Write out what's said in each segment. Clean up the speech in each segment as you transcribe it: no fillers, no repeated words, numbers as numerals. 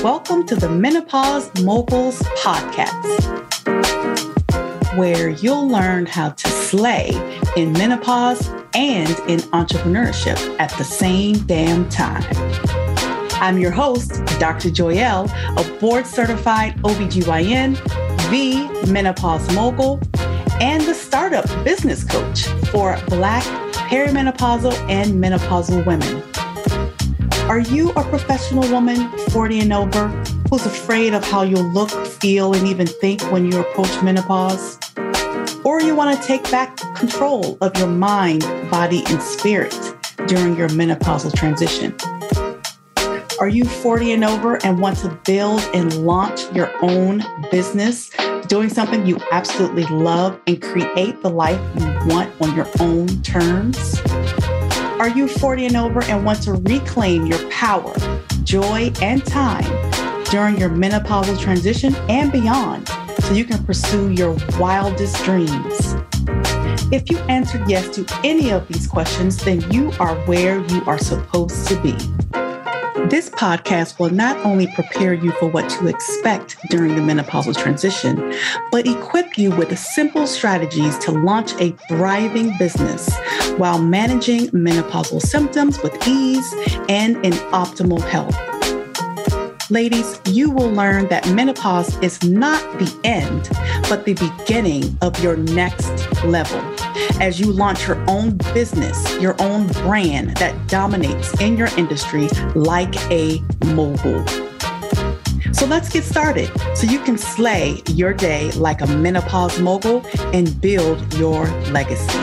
Welcome to the Menopause Moguls Podcast, where you'll learn how to slay in menopause and in entrepreneurship at the same damn time. I'm your host, Dr. Joyelle, a board-certified OBGYN, the menopause mogul, and the startup business coach for Black perimenopausal and menopausal women. Are you a professional woman, 40 and over, who's afraid of how you'll look, feel, and even think when you approach menopause? Or you want to take back control of your mind, body, and spirit during your menopausal transition? Are you 40 and over and want to build and launch your own business, doing something you absolutely love and create the life you want on your own terms? Are you 40 and over and want to reclaim your power, joy, and time during your menopausal transition and beyond so you can pursue your wildest dreams? If you answered yes to any of these questions, then you are where you are supposed to be. This podcast will not only prepare you for what to expect during the menopausal transition, but equip you with simple strategies to launch a thriving business while managing menopausal symptoms with ease and in optimal health. Ladies, you will learn that menopause is not the end, but the beginning of your next level as you launch your own business, your own brand that dominates in your industry like a mogul. So let's get started so you can slay your day like a menopause mogul and build your legacy.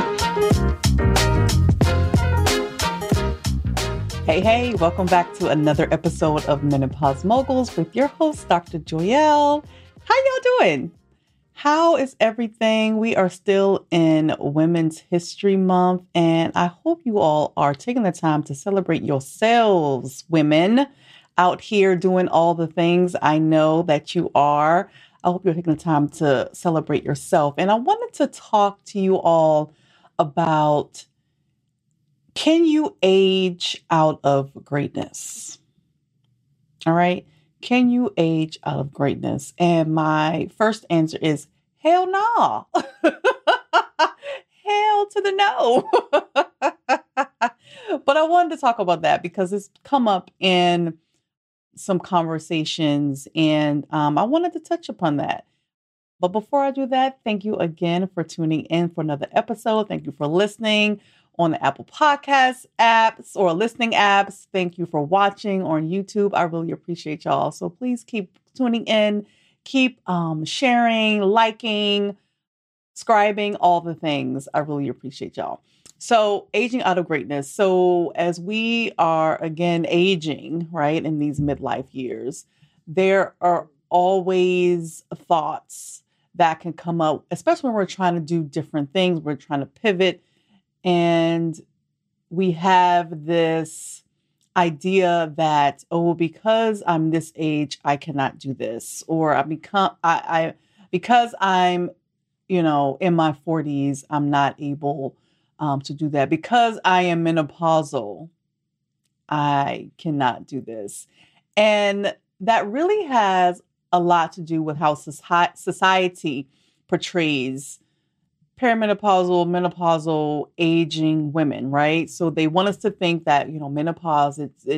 Hey, welcome back to another episode of Menopause Moguls with your host, Dr. Joyelle. How y'all doing? How is everything? We are still in Women's History Month, and I hope you all are taking the time to celebrate yourselves, women, out here doing all the things I know that you are. I hope you're taking the time to celebrate yourself. And I wanted to talk to you all about, can you age out of greatness? All right. Can you age out of greatness? And my first answer is hell no. Hell to the no. But I wanted to talk about that because it's come up in some conversations and I wanted to touch upon that. But before I do that, thank you again for tuning in for another episode. Thank you for listening on the Apple Podcasts apps or listening apps. Thank you for watching on YouTube. I really appreciate y'all. So please keep tuning in, keep sharing, liking, subscribing, all the things. I really appreciate y'all. So aging out of greatness. So as we are again aging, right, in these midlife years, there are always thoughts that can come up, especially when we're trying to do different things. We're trying to pivot. And we have this idea that, oh, because I'm this age, I cannot do this, or because I'm, in my 40s, I'm not able to do that. Because I am menopausal, I cannot do this. And that really has a lot to do with how society portrays perimenopausal, menopausal, aging women, right? So they want us to think that, menopause,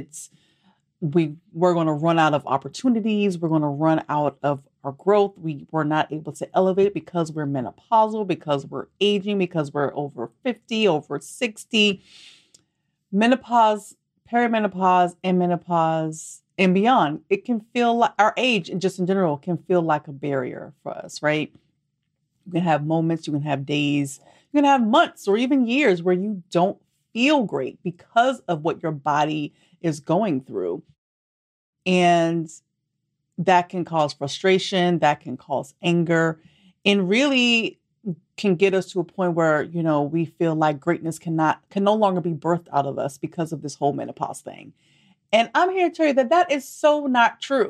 we're going to run out of opportunities. We're going to run out of our growth. We're not able to elevate because we're menopausal, because we're aging, because we're over 50, over 60. Menopause, perimenopause, and menopause and beyond, it can feel like our age and just in general can feel like a barrier for us, right? You can have moments, you can have days, you can have months or even years where you don't feel great because of what your body is going through. And that can cause frustration, that can cause anger, and really can get us to a point where, we feel like greatness can no longer be birthed out of us because of this whole menopause thing. And I'm here to tell you that is so not true.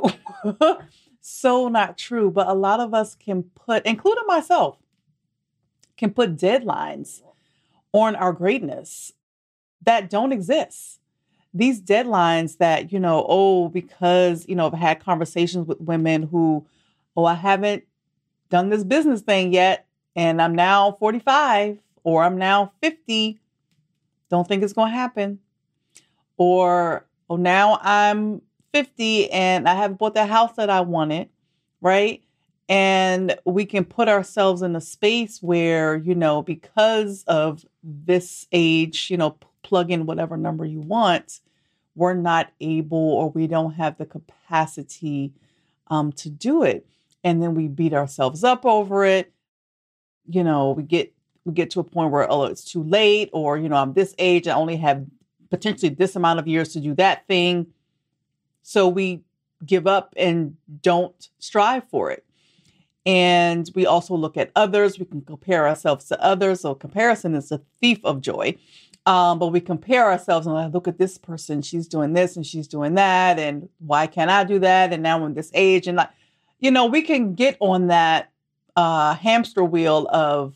So not true. But a lot of us can put, including myself, can put deadlines on our greatness that don't exist. these deadlines that, oh, because, I've had conversations with women who, oh, I haven't done this business thing yet, and I'm now 45 or I'm now 50. Don't think it's going to happen. Or, oh, now I'm 50 and I haven't bought the house that I wanted, right? And we can put ourselves in a space where, because of this age, plug in whatever number you want, we're not able or we don't have the capacity to do it. And then we beat ourselves up over it. We get to a point where, oh, it's too late, or, I'm this age, I only have potentially this amount of years to do that thing. So we give up and don't strive for it. And we also look at others. We can compare ourselves to others. So comparison is a thief of joy. But we compare ourselves and look at this person. She's doing this and she's doing that. And why can't I do that? And now I'm this age. And, we can get on that hamster wheel of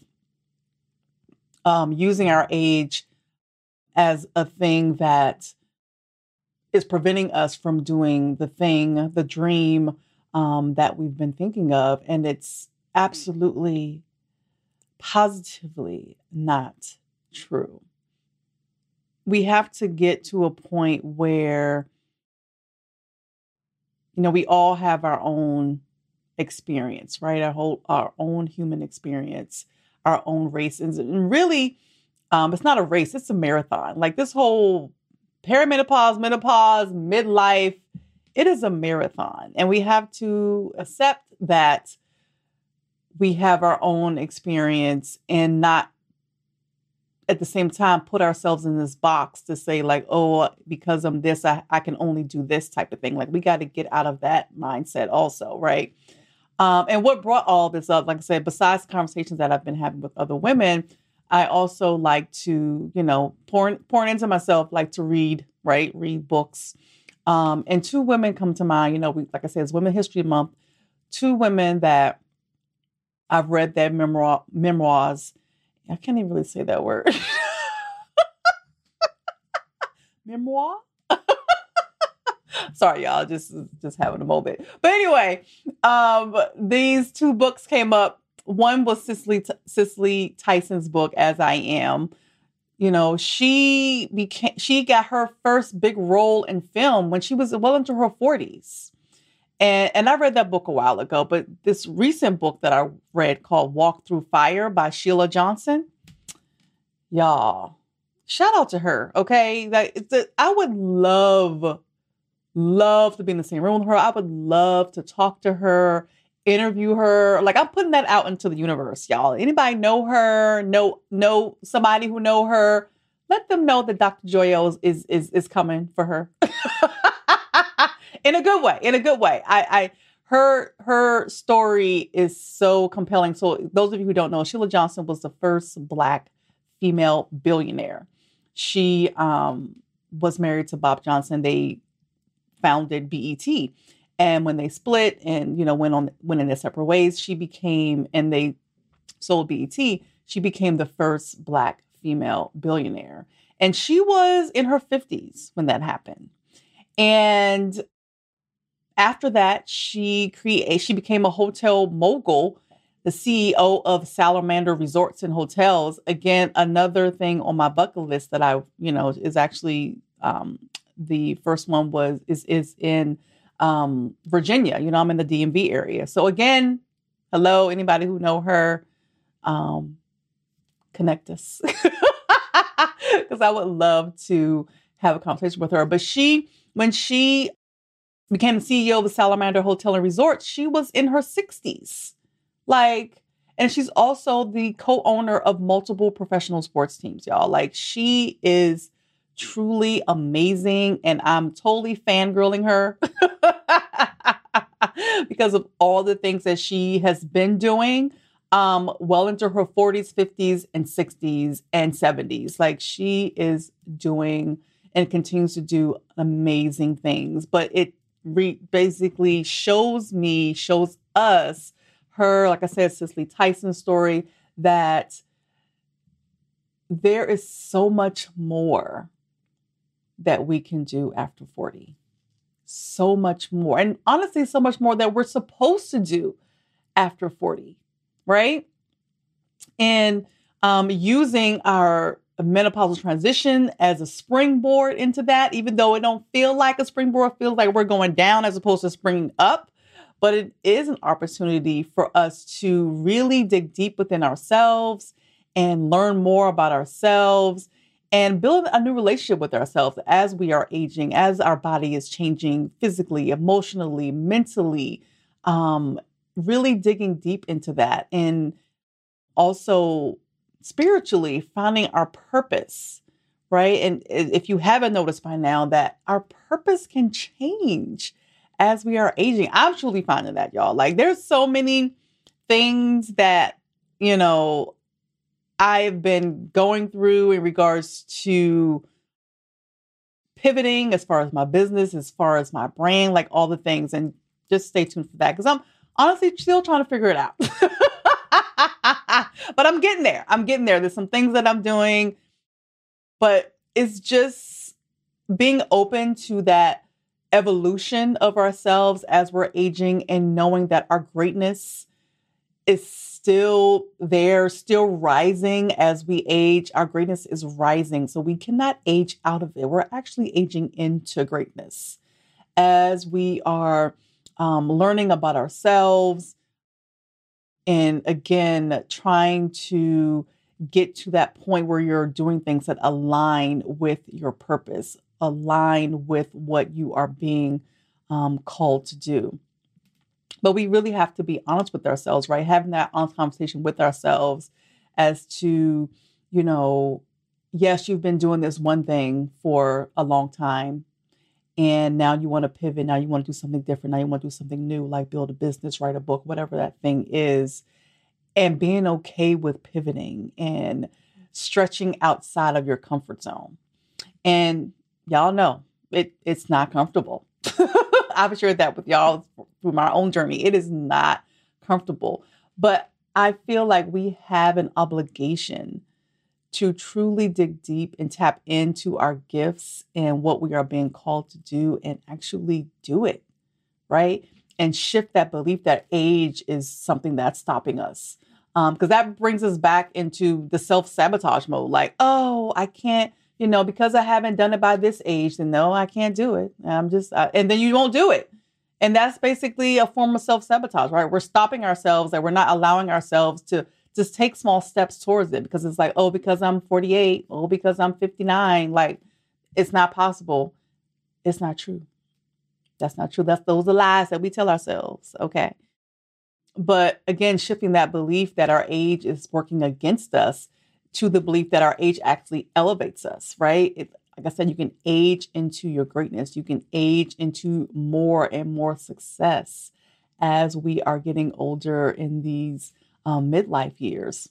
using our age as a thing that is preventing us from doing the dream that we've been thinking of. And it's absolutely, positively not true. We have to get to a point where, we all have our own experience, right? Our own human experience, our own races. And really, it's not a race, it's a marathon. Like this whole perimenopause, menopause, midlife, it is a marathon. And we have to accept that we have our own experience and not at the same time put ourselves in this box to say like, oh, because I'm this, I can only do this type of thing. Like we got to get out of that mindset also, right? And what brought all this up, like I said, besides conversations that I've been having with other women, I also like to, pouring into myself, like to read, right? Read books. And two women come to mind, like I said, it's Women's History Month. Two women that I've read their memoirs. I can't even really say that word. Memoir? Sorry, y'all, just having a moment. But anyway, these two books came up. One was Cicely Tyson's book, As I Am. She got her first big role in film when she was well into her 40s. And I read that book a while ago, but this recent book that I read called Walk Through Fire by Sheila Johnson, y'all, shout out to her. Okay. I would love to be in the same room with her. I would love to talk to her, interview her. Like I'm putting that out into the universe, y'all. Anybody know her? Know somebody who know her? Let them know that Dr. Joyo is coming for her. In a good way. Her story is so compelling. So those of you who don't know, Sheila Johnson was the first Black female billionaire. She was married to Bob Johnson. They founded BET. And when they split and, went in their separate ways, and they sold BET, she became the first Black female billionaire. And she was in her 50s when that happened. And after that, she became a hotel mogul, the CEO of Salamander Resorts and Hotels. Again, another thing on my bucket list that I, is actually the first one is in Virginia. I'm in the DMV area. So again, hello, anybody who know her, connect us because I would love to have a conversation with her. But when she became the CEO of the Salamander Hotel and Resort, she was in her 60s. And she's also the co-owner of multiple professional sports teams, y'all. Like, she is truly amazing, and I'm totally fangirling her because of all the things that she has been doing well into her 40s, 50s, and 60s and 70s. Like, she is doing and continues to do amazing things. But it basically shows us her, like I said, Cicely Tyson's story, that there is so much more that we can do after 40. So much more. And honestly, so much more that we're supposed to do after 40, right? And using our menopausal transition as a springboard into that, even though it don't feel like a springboard, it feels like we're going down as opposed to springing up. But it is an opportunity for us to really dig deep within ourselves and learn more about ourselves and build a new relationship with ourselves as we are aging, as our body is changing physically, emotionally, mentally, really digging deep into that. And also spiritually finding our purpose, right? And if you haven't noticed by now that our purpose can change as we are aging. I'm truly finding that, y'all. Like there's so many things that, I've been going through in regards to pivoting as far as my business, as far as my brand, like all the things. And just stay tuned for that because I'm honestly still trying to figure it out. But I'm getting there. There's some things that I'm doing, but it's just being open to that evolution of ourselves as we're aging and knowing that our greatness is still there, still rising as we age. Our greatness is rising. So we cannot age out of it. We're actually aging into greatness as we are learning about ourselves. And again, trying to get to that point where you're doing things that align with your purpose, align with what you are being called to do. But we really have to be honest with ourselves, right? Having that honest conversation with ourselves as to, yes, you've been doing this one thing for a long time. And now you want to pivot. Now you want to do something different. Now you want to do something new, like build a business, write a book, whatever that thing is. And being okay with pivoting and stretching outside of your comfort zone. And y'all know it's not comfortable. I've shared that with y'all through my own journey. It is not comfortable. But I feel like we have an obligation to truly dig deep and tap into our gifts and what we are being called to do and actually do it, right? And shift that belief that age is something that's stopping us. Because that brings us back into the self-sabotage mode. Like, oh, I can't, because I haven't done it by this age, then no, I can't do it. I'm just, and then you won't do it. And that's basically a form of self-sabotage, right? We're stopping ourselves and we're not allowing ourselves to just take small steps towards it because it's like, oh, because I'm 48, oh, because I'm 59, like it's not possible. It's not true. That's not true. Those are lies that we tell ourselves. Okay. But again, shifting that belief that our age is working against us to the belief that our age actually elevates us, right? Like I said, you can age into your greatness. You can age into more and more success as we are getting older in these midlife years.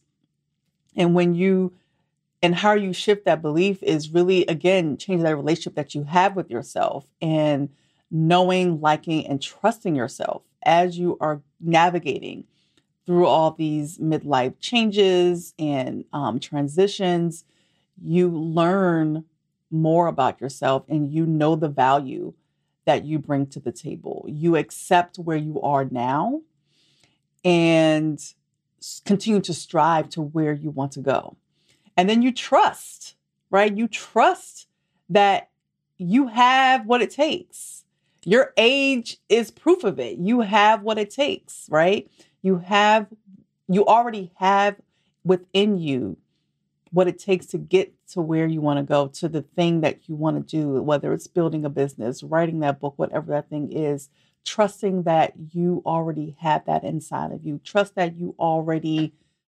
And how you shift that belief is really, again, changing that relationship that you have with yourself and knowing, liking, and trusting yourself as you are navigating through all these midlife changes and transitions. You learn more about yourself and you know the value that you bring to the table. You accept where you are now and continue to strive to where you want to go. And then you trust, right? You trust that you have what it takes. Your age is proof of it. You have what it takes, right? You already have within you what it takes to get to where you want to go, to the thing that you want to do, whether it's building a business, writing that book, whatever that thing is, trusting that you already have that inside of you. Trust that you already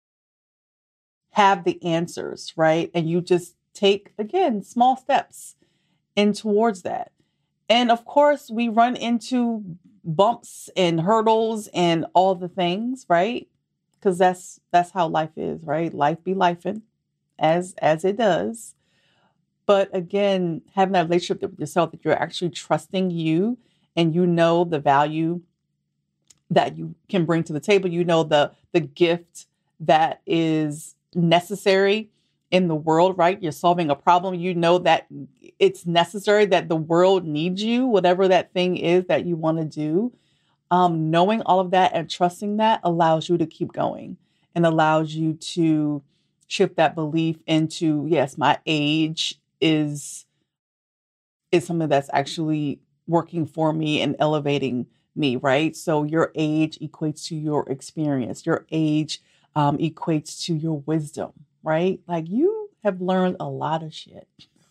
have the answers, right? And you just take, again, small steps in towards that. And of course, we run into bumps and hurdles and all the things, right? Because that's how life is, right? Life be lifing as it does. But again, having that relationship with yourself, that you're actually trusting you and you know the value that you can bring to the table. You know the gift that is necessary in the world, right? You're solving a problem. You know that it's necessary, that the world needs you, whatever that thing is that you want to do. Knowing all of that and trusting that allows you to keep going and allows you to shift that belief into, yes, my age is something that's actually working for me and elevating me, right? So your age equates to your experience. Your age equates to your wisdom, right? Like you have learned a lot of shit,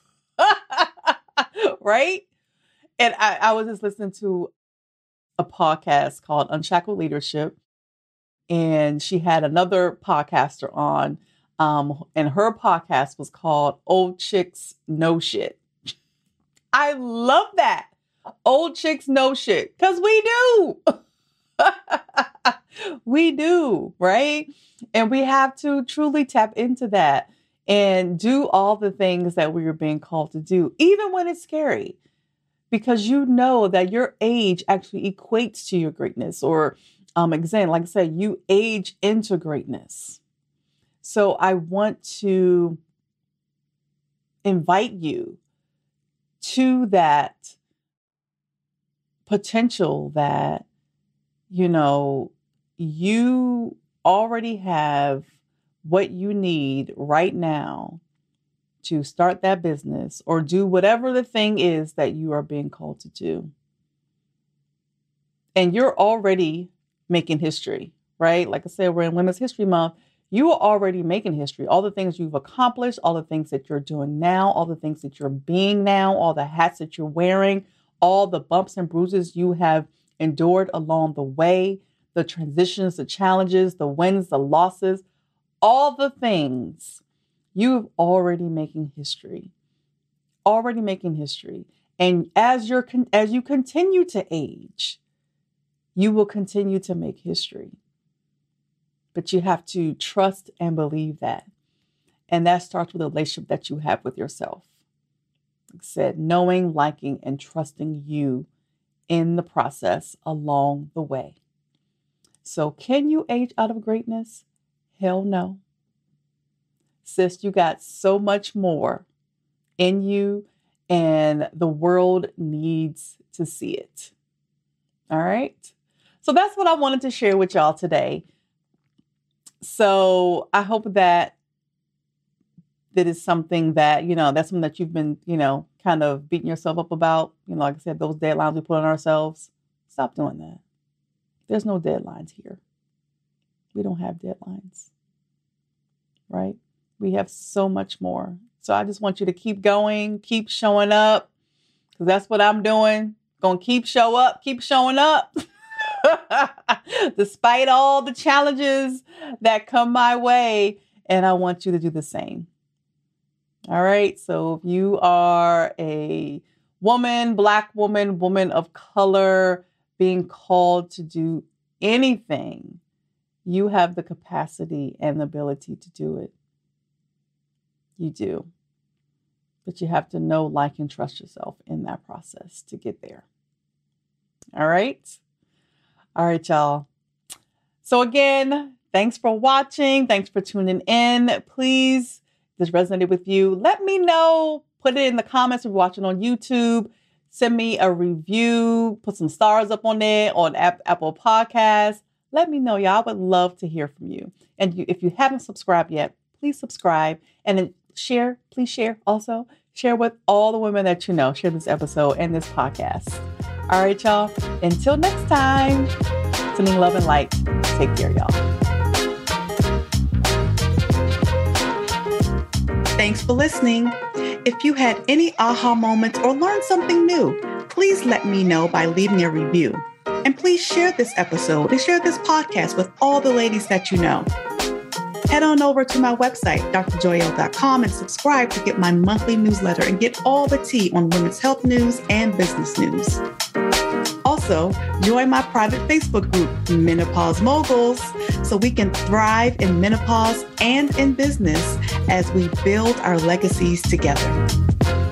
right? And I was just listening to a podcast called Unshackled Leadership, and she had another podcaster on, and her podcast was called Old Chicks Know Shit. I love that. Old chicks know shit, because we do. We do, right? And we have to truly tap into that and do all the things that we are being called to do, even when it's scary, because you know that your age actually equates to your greatness, or again, like I said, you age into greatness. So I want to invite you to that potential that, you know, you already have what you need right now to start that business or do whatever the thing is that you are being called to do. And you're already making history, right? Like I said, we're in Women's History Month. You are already making history. All the things you've accomplished, all the things that you're doing now, all the things that you're being now, all the hats that you're wearing, all the bumps and bruises you have endured along the way, the transitions, the challenges, the wins, the losses, all the things, you've already making history, already making history. And as you continue to age, you will continue to make history. But you have to trust and believe that. And that starts with a relationship that you have with yourself. Like I said, knowing, liking, and trusting you in the process along the way. So can you age out of greatness? Hell no. Sis, you got so much more in you, and the world needs to see it. All right. So that's what I wanted to share with y'all today. So I hope that is something that, that's something that you've been, kind of beating yourself up about. Like I said, those deadlines we put on ourselves. Stop doing that. There's no deadlines here. We don't have deadlines, right? We have so much more. So I just want you to keep going, keep showing up, because that's what I'm doing. Going to keep showing up. Despite all the challenges that come my way. And I want you to do the same. All right. So if you are a woman, Black woman, woman of color, being called to do anything, you have the capacity and the ability to do it. You do. But you have to know, like, and trust yourself in that process to get there. All right. All right, y'all. So again, thanks for watching. Thanks for tuning in. Please, if this resonated with you, let me know. Put it in the comments if you're watching on YouTube. Send me a review. Put some stars up on there on Apple Podcasts. Let me know, y'all. I would love to hear from you. And if you haven't subscribed yet, please subscribe. And then share. Please share also. Share with all the women that you know. Share this episode and this podcast. All right, y'all. Until next time, sending love and light. Take care, y'all. Thanks for listening. If you had any aha moments or learned something new, please let me know by leaving a review. And please share this episode and share this podcast with all the ladies that you know. Head on over to my website, drjoyelle.com, and subscribe to get my monthly newsletter and get all the tea on women's health news and business news. Also, join my private Facebook group, Menopause Moguls, so we can thrive in menopause and in business as we build our legacies together.